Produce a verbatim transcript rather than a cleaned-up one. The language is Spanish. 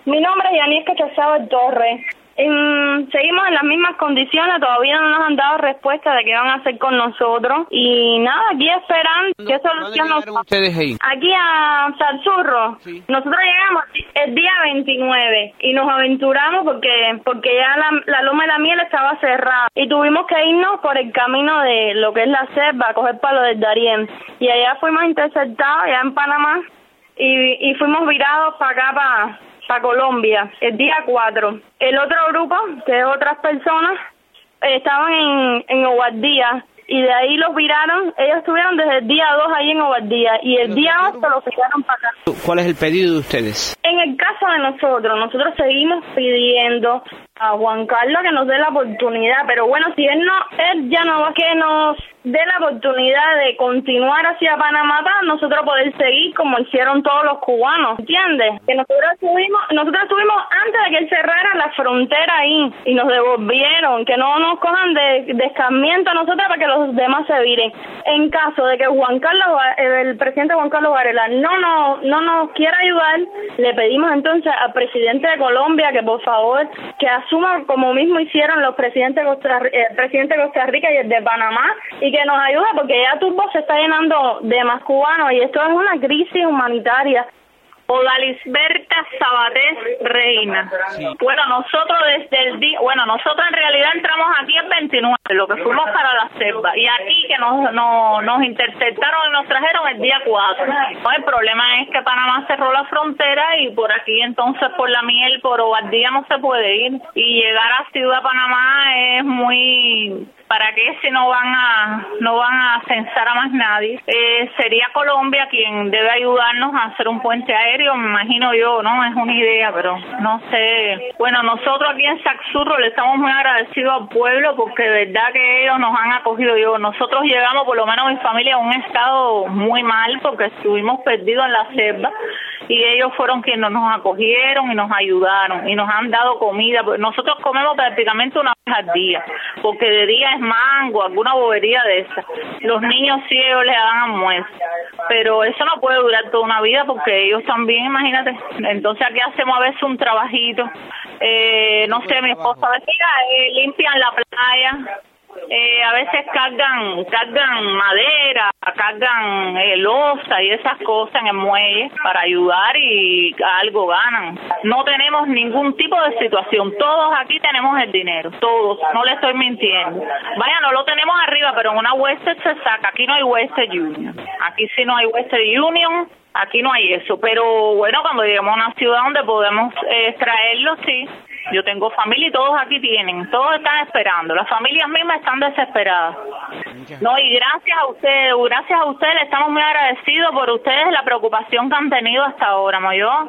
Mi nombre es Yanis Cachazaba Torres. En, seguimos en las mismas condiciones, todavía no nos han dado respuesta de qué van a hacer con nosotros y nada, aquí esperando qué solución nos... ustedes ahí? Aquí a Salzurro, sí. Nosotros llegamos el día veintinueve y nos aventuramos porque porque ya la, la loma de la miel estaba cerrada y tuvimos que irnos por el camino de lo que es la selva, a coger palo del Darién y allá fuimos interceptados, allá en Panamá y, y fuimos virados para acá, para... para Colombia, el día cuatro. El otro grupo, que es otras personas, eh, estaban en, en Ovaldía y de ahí los viraron. Ellos estuvieron desde el día dos ahí en Ovaldía y el día ocho los viraron para acá. ¿Cuál es el pedido de ustedes? En el caso de nosotros, nosotros seguimos pidiendo a Juan Carlos que nos dé la oportunidad, pero bueno, si él no, él ya no va a que nos dé la oportunidad de continuar hacia Panamá para nosotros poder seguir como hicieron todos los cubanos, ¿entiendes? Que nosotros estuvimos, nosotros estuvimos antes de que él cerrara la frontera ahí y nos devolvieron, que no nos cojan de, de escarmiento a nosotros para que los demás se viren. En caso de que Juan Carlos, el presidente Juan Carlos Varela no, no, no nos quiera ayudar, le pedimos entonces al presidente de Colombia que por favor que asuma como mismo hicieron los presidentes de Costa, el presidente de Costa Rica y el de Panamá y que nos ayude porque ya Turbo se está llenando de más cubanos y esto es una crisis humanitaria. Odalisberta Sabatés Reina. Sí. Bueno, nosotros desde el día, bueno, nosotros en realidad entramos aquí el veintinueve, lo que fuimos para la selva, y aquí que nos, nos, nos interceptaron y nos trajeron el día cuatro. No, el problema es que Panamá cerró la frontera y por aquí entonces por la miel, por Ovaldía no se puede ir, y llegar a Ciudad Panamá es muy... ¿Para qué si no van a no van a censar a más nadie? Eh, sería Colombia quien debe ayudarnos a hacer un puente aéreo, me imagino yo, ¿no? Es una idea, pero no sé. Bueno, nosotros aquí en Saxurro le estamos muy agradecidos al pueblo porque de verdad que ellos nos han acogido. Yo, nosotros llegamos, por lo menos mi familia, a un estado muy mal porque estuvimos perdidos en la selva y ellos fueron quienes nos acogieron y nos ayudaron y nos han dado comida. Nosotros comemos prácticamente una vez al día porque de día es mango, alguna bobería de esa. Los niños sí, ellos les dan almuerzo, pero eso no puede durar toda una vida porque ellos también, imagínate. Entonces aquí hacemos a veces un trabajito, eh, no sé, mi esposa decía, eh, limpian la playa, eh, a veces cargan cargan madera, cargan eh, losa y esas cosas en el muelle para ayudar y algo ganan. No tenemos ningún tipo de situación, todos aquí tenemos el dinero, todos, no le estoy mintiendo. Vaya, no lo tenemos arriba, pero en una Western se saca, aquí no hay Western Union, aquí sí no hay Western Union, aquí no hay eso, pero bueno, cuando lleguemos a una ciudad donde podemos eh, extraerlo, sí. Yo tengo familia y todos aquí tienen, todos están esperando, las familias mismas están desesperadas. No, y gracias a ustedes, gracias a ustedes, estamos muy agradecidos por ustedes la preocupación que han tenido hasta ahora, ¿no yo?